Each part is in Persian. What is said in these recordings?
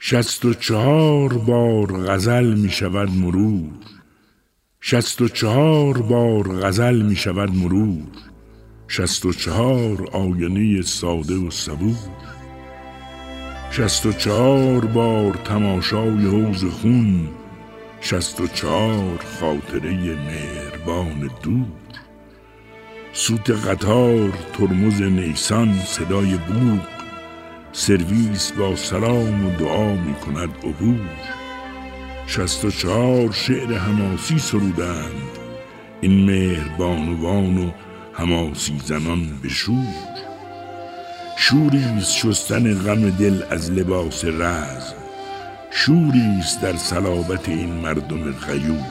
64 بار غزل می شود مرور، 64 بار غزل می شود مرور، 64 آینه ساده و صبور، 64 بار تماشای حوض خون، 64 خاطره مهربان دور. سوت قطار، ترمز نیسان، صدای بوق، سرویس با سلام و دعا می کند عبور. 64 شعر حماسی سرودند، این مهربانوان و حماسی زنان به شور. شوریست شستن غم دل از لباس رزم، شوریست در صلابت این مردم غیور.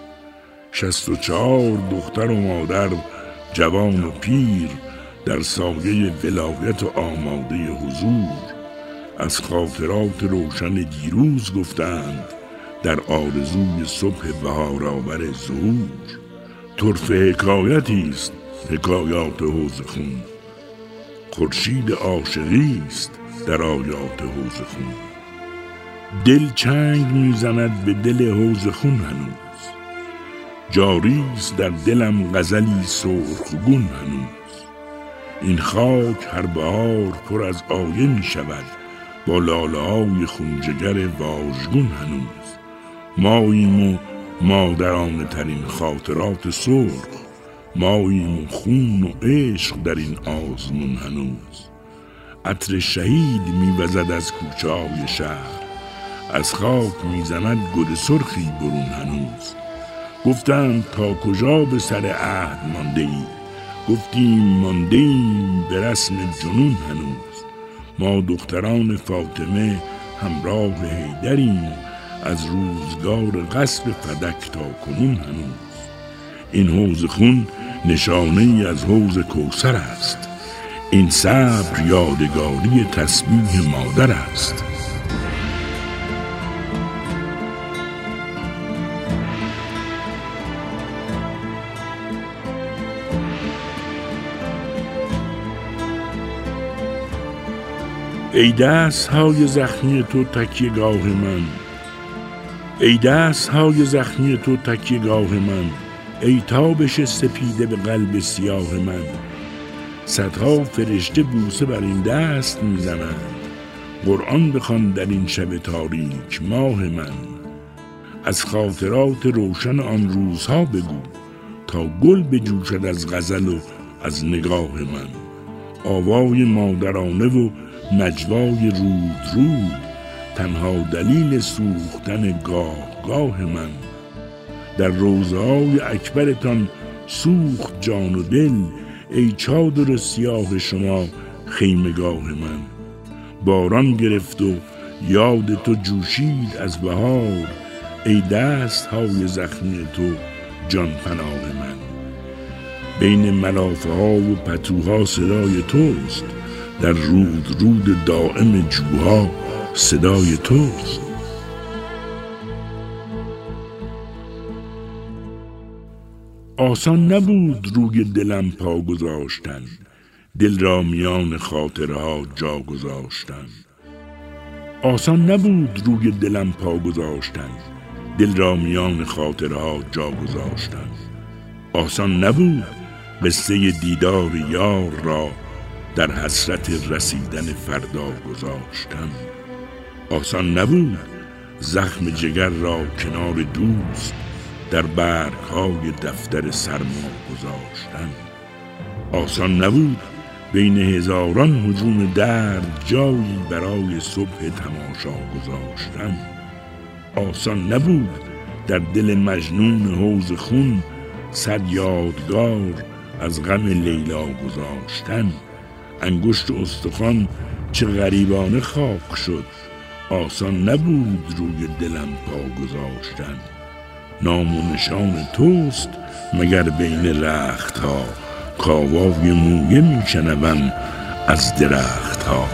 64 دختر و مادر، جوان و پیر، در سایه ولایت و آماده حضور، از خاطرات روشن دیروز گفتند، در آرزوی صبح بهارآور ظهور. طرف حکایتی است حکایات حوض خون، خورشید عاشقی است در آیات حوض خون. دل چنگ میزند به دل حوض خون هنوز، جاری است در دلم غزلی سرخگون هنوز. این خاک هر بهار پر از آیه می شود، با لاله های خونجگر واژگون هنوز. ماییم و مادرانه ترین خاطرات سرخ، ماییم و خون و عشق در این آزمون هنوز. عطر شهید می وزد از کوچه های شهر، از خاک می زند گل سرخی برون هنوز. گفتند تا کجا به سر عهد مانده ای، گفتیم مانده ایم به رسم جنون هنوز. ما دختران فاطمه همراه حیدریم، از روزگار غصب فدک تا کنون هنوز. این حوض خون نشانه ای از حوض کوثر است، این صبر یادگاری تسبیح مادر است. ای دست های زخمی تو تکیه‌گاه من، ای دست های زخمی تو تکیه‌گاه من، ای تابش سپیده به قلب سیاه من. صدها فرشته بوسه بر این دست میزنند، قرآن بخوان در این شب تاریک ماه من. از خاطرات روشن آن روزها بگو، تا گل بجوشد از غزل و از نگاه من. آوای مادرانه و نجوای رود رود، تنها دلیل سوختن گاه من. در روضه های اکبرتان سوخت جان و دل، ای چادر سیاه شما خیمگاه من. باران گرفت و یاد تو جوشید از بهار، ای دست های زخمی تو جان پناه من. بین ملافه ها و پتوها صدای توست، در رود رود دائم جوها صدای توست. آسان نبود روی دلم پا گذاشتن، دل را میان خاطرها جا گذاشتن. آسان نبود روی دلم پا گذاشتن، دل را میان خاطرها جا گذاشتن. آسان نبود قصه دیدار یار را در حسرت رسیدن فردا گذاشتن. آسان نبود زخم جگر را کنار دوست در برگ‌های دفتر سرما گذاشتن. آسان نبود بین هزاران هجوم درد جایی برای صبح تماشا گذاشتن. آسان نبود در دل مجنون حوض خون صد یادگار از غم لیلا گذاشتن. انگشت استخوان چه غریبانه خاک شد، آسان نبود روی دلم پا گذاشتن. نام و نشان توست مگر بین رخت ها، کاوای مویه میشنوم از درخت ها.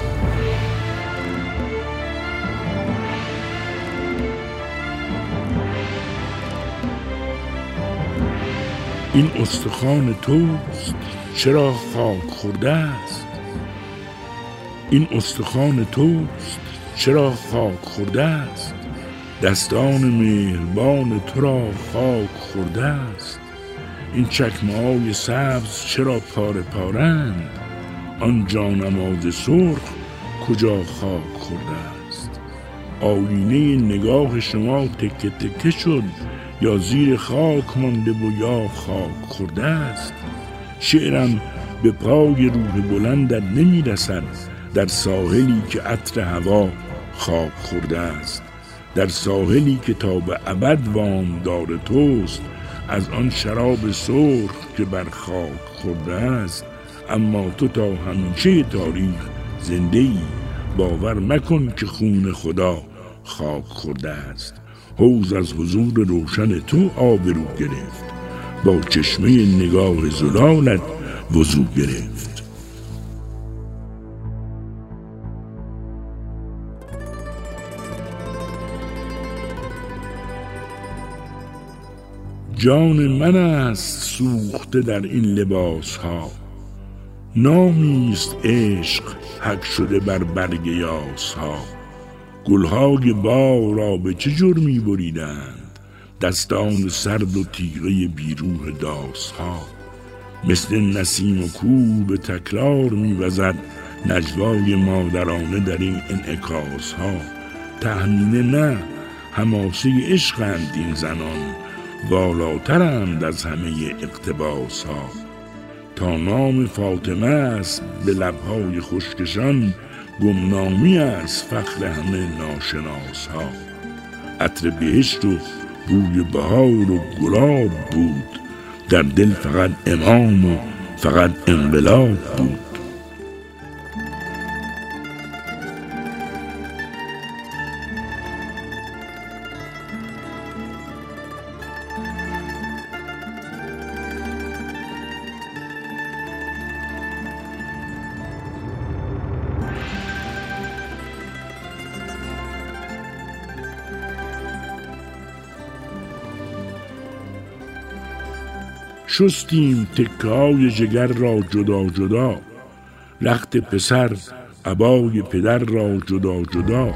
این استخوان توست چرا خاک خورده است، این استخوان توست چرا خاک خورده است؟ دستان مهربان تو را خاک خورده است. این چکمه‌های سبز چرا پاره پارند؟ آن جانماز سرخ کجا خاک خورده است؟ آینه نگاه شما تکه تکه شد، یا زیر خاک مانده و یا خاک خورده است. شعرم به پای روح بلندت نمی رسد، در ساحلی که عطر هوا خاک خورده است. در ساحلی که تا به ابد وام دار توست، از آن شراب سرخ که بر خاک خورده است. اما تو تا همیشه تاریخ زنده ای، باور مکن که خون خدا خاک خورده است. حوض از حضور روشن تو آبرو گرفت، با چشمه نگاه زلالت وضو گرفت. جان من است سوخته در این لباس ها، نامیست عشق حک شده بر برگ یاس ها. گلهای باغ را به چه جرمی بریدند، دستان سرد و تیغه بیروح داس ها. مثل نسیم و کوه به تکرار می‌وزد نجوای مادرانه در این انعکاس ها. تهمینه نه، حماسه عشقند این زنان، والاترند از همه اقتباس ها. تا نام فاطمه است به لبهای خشکشان، گمنامی از فخر همه ناشناس ها. عطر بهشت و بوی بهار و گلاب بود، در دل فقط امام و فقط انقلاب بود. شستیم تکه‌های جگر را جدا جدا، لخت پسر عبای پدر را جدا جدا.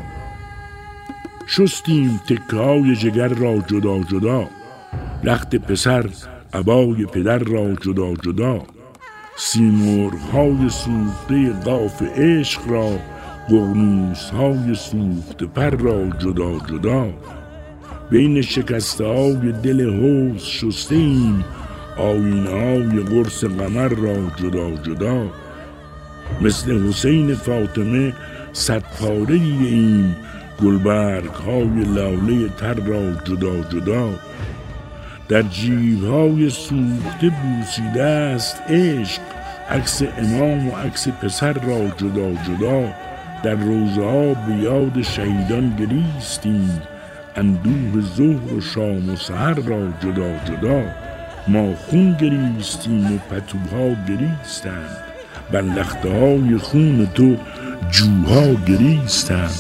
شستیم تکه‌های جگر را جدا جدا، لخت پسر عبای پدر را جدا جدا. سیمرغ‌های سوخته قاف عشق را، ققنوس‌های سوخته پر را جدا جدا. بین شکسته‌های دل حوض شسته ایم، آینه‌های قرص قمر را جدا جدا. مثل حسین فاطمه صد پاره ایم، گلبرگ‌های لاله تر را جدا جدا. در جیب‌های سوخته بوسیده است عشق، عکس امام و عکس پسر را جدا جدا. در روزه‌ها به یاد شهیدان گریستیم، اندوه ظهر و شام و سحر را جدا جدا. ما خون گریستیم و پتوها گریستند، بر لخته‌های خون تو جوها گریستند.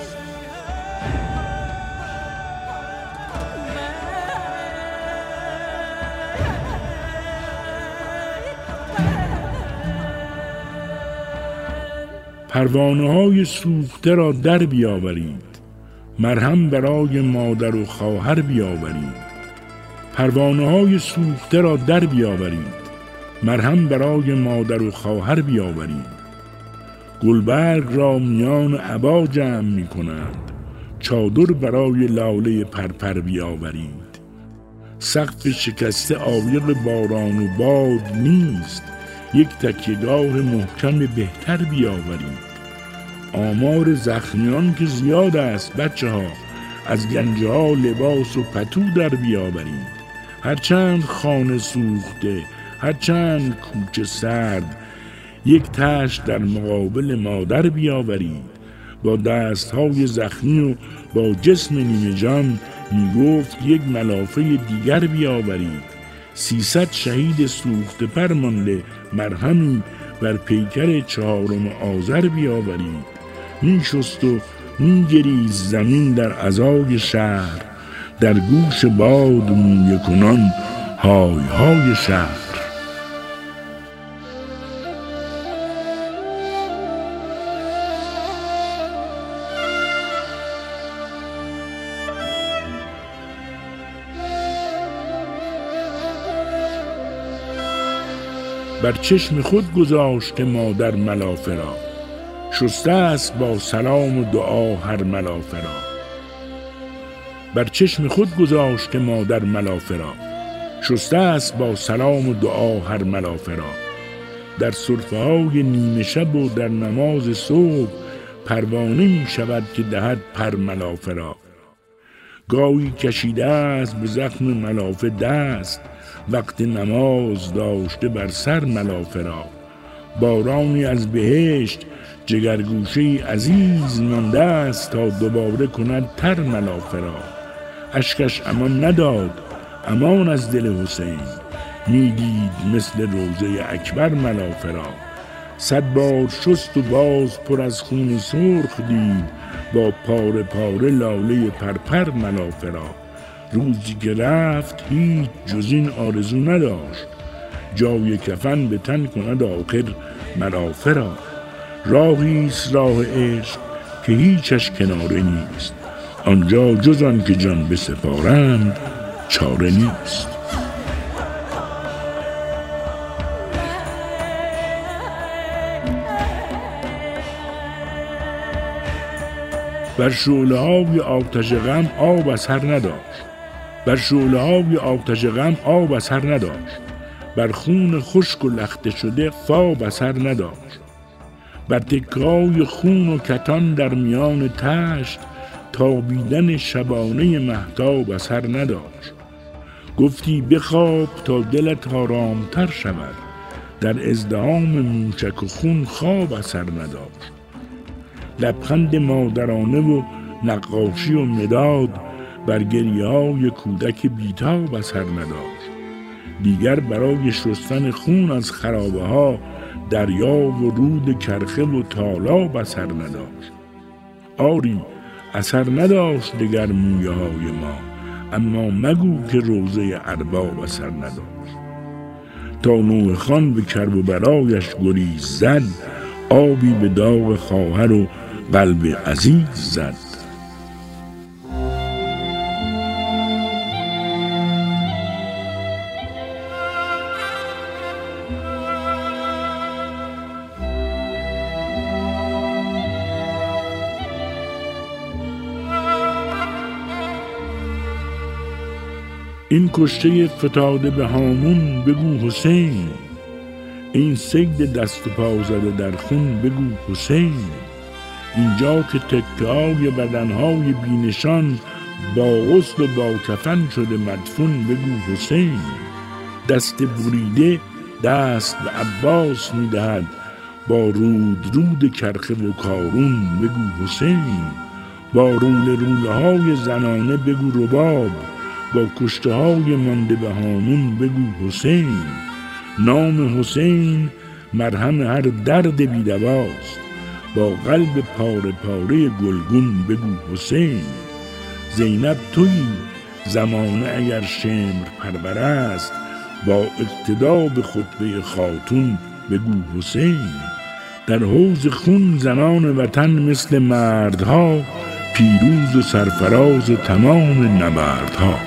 پروانه‌های سوخته را در بیاورید، مرهم برای مادر و خواهر بیاورید. پروانه‌های سوخته را در بیاورید، مرهم برای مادر و خواهر بیاورید. گلبرگ را میان عبا جمع می کنند، چادر برای لاله پرپر بیاورید. سقف شکسته عایق باران و باد نیست، یک تکیه‌گاه محکم بهتر بیاورید. آمار زخمیان که زیاد است بچه ها، از گنجه ها لباس و پتو در بیاورید. هرچند خانه سوخته، هرچند کوچه سرد، یک تشت در مقابل مادر بیاورید. با دستهای زخمی و با جسم نیمه جان میگفت یک ملافه دیگر بیاورید. 300 شهید سوخته پر مانده، مرهمی بر پیکر 4 آذر بیاورید. میشست و میگریست زمین در عزای شهر، در گوش باد مویه کنان های های شهر. بر چشم خود گذاشته مادر ملافه را، شسته است با سلام و دعا هر ملافه را. بر چشم خود گذاشته مادر ملافه را، شسته است با سلام و دعا هر ملافه را. در سرفه های نیمه شب و در نماز صبح پروانه می شود که دهد پر ملافه را. گاهی کشیده است به زخم ملافه دست، وقت نماز داشته بر سر ملافه را. بارانی از بهشت جگرگوشه عزیز مانده است تا دوباره کند تر ملافه را. اشکش امان نداد امان از دل حسین، میدید مثل روضه اکبر ملافه را. 100 بار شست و باز پر از خون سرخ دید، با پاره پاره لاله پرپر ملافه را. روزی که رفت هیچ جز این آرزو نداشت، جای کفن به تن کند آخر ملافه را. راهیست راه عشق که هیچش کناره نیست، آنجا جز آن که جان بسپارند چاره نیست. بر شعله های آتش غم آب اثر نداشت، بر شعله های آتش غم آب اثر نداشت، بر خون خشک و لخته شده خواب اثر نداشت. بر تکه‌های خون و کتان در میان تشت، تابیدن شبانه مهتاب اثر نداشت. گفتی بخواب تا دلت آرامتر شود، در ازدحام موشک و خون خواب اثر نداشت. لبخند مادرانه و نقاشی و مداد، بر گریه‌های کودک بیتاب اثر نداشت. دیگر برای شستن خون از خرابه ها، دریا و رود کرخه و تالاب اثر نداشت. آری اثر نداشت دگر مویه های ما، اما مگو که روضه ارباب اثر نداشت. تا نوح خان به کرب و برایش گریز زد، آبی به داغ خواهر و قلب عزیز زد. این کشته فتاده به هامون بگو حسین، این صید دست و پا زده در خون بگو حسین. اینجا که تکه‌های بدنهای بینشان، با غسل و با کفن شده مدفون بگو حسین. دست بریده دست به عباس میدهد، با رود کرخه و کارون بگو حسین. با روله های زنانه بگو رباب، با کشته های مانده به هامون بگو حسین. نام حسین مرهم هر درد بی‌دواست، با قلب پاره پاره گلگون بگو حسین. زینب تویی زمانه اگر شمر پرور است، با اقتدا به خطبه خاتون بگو حسین. در حوض خون زنان وطن مثل مردها، پیروز و سرفراز تمام نبردها.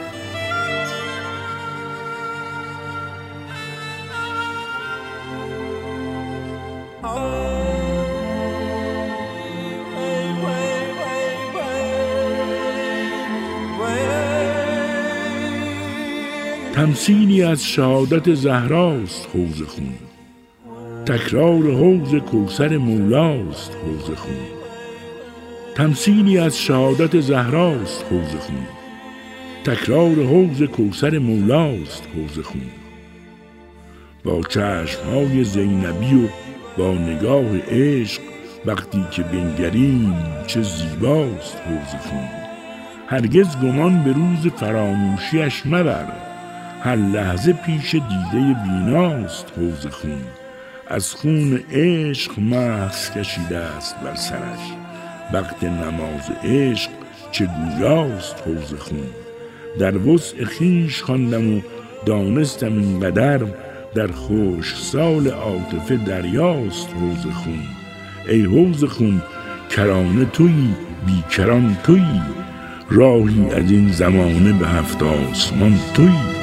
تمثیلی از شهادت زهراست حوض خون، تکرار حوض کوثر مولاست حوض خون. تمثیلی از شهادت زهراست حوض خون، تکرار حوض کوثر مولاست حوض خون. با چشم‌های زینبی و با نگاه عشق، وقتی که بنگریم چه زیباست حوض خون. هرگز گمان به روز فراموشیش مبر، هر لحظه پیش دیده بیناست حوض خون. از خون عشق مغز کشیده است بر سرش، وقت نماز عشق چه گویاست حوض خون. در وسع خویش خواندم و دانستم اینقدر، در خشک سال عاطفه دریاست حوض خون. ای حوض خون کرانه تویی بیکران تویی، راهی از این زمانه به 7 آسمان تویی.